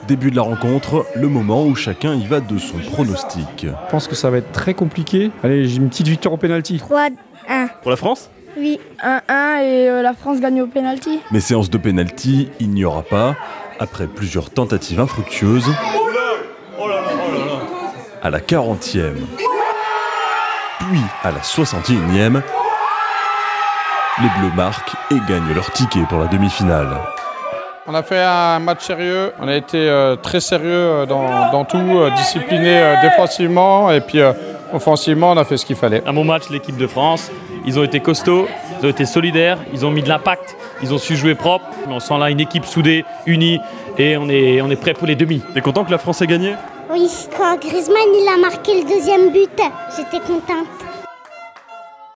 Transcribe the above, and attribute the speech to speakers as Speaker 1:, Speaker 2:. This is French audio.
Speaker 1: Début de la rencontre, le moment où chacun y va de son pronostic.
Speaker 2: Je pense que ça va être très compliqué. Allez, j'ai une petite victoire au pénalty.
Speaker 3: 3-1.
Speaker 1: Pour la France ?
Speaker 3: Oui, 1-1 et la France gagne au pénalty.
Speaker 1: Mais séance de pénalty, il n'y aura pas. Après plusieurs tentatives infructueuses, à la 40e, puis à la 61e, les Bleus marquent et gagnent leur ticket pour la demi-finale.
Speaker 2: On a fait un match sérieux, on a été très sérieux dans tout, discipliné défensivement et puis offensivement on a fait ce qu'il fallait.
Speaker 4: Un bon match l'équipe de France, ils ont été costauds, ils ont été solidaires, ils ont mis de l'impact, ils ont su jouer propre. On sent là une équipe soudée, unie et on est prêt pour les demi.
Speaker 1: T'es content que la France ait gagné ?
Speaker 3: Oui, quand Griezmann il a marqué le deuxième but, j'étais contente.